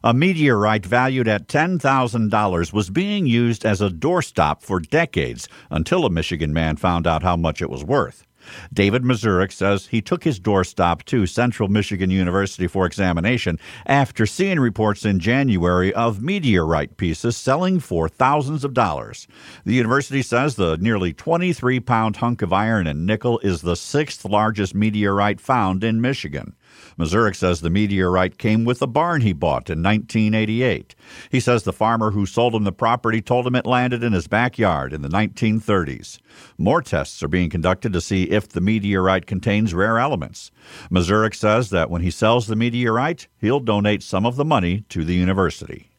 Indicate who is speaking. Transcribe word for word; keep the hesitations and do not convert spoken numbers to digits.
Speaker 1: A meteorite valued at ten thousand dollars was being used as a doorstop for decades until a Michigan man found out how much it was worth. David Mazurek says he took his doorstop to Central Michigan University for examination after seeing reports in January of meteorite pieces selling for thousands of dollars. The university says the nearly twenty-three pound hunk of iron and nickel is the sixth largest meteorite found in Michigan. Mazurek says the meteorite came with a barn he bought in nineteen eighty-eight. He says the farmer who sold him the property told him it landed in his backyard in the nineteen thirties. More tests are being conducted to see if the meteorite contains rare elements. Mazurek says that when he sells the meteorite, he'll donate some of the money to the university.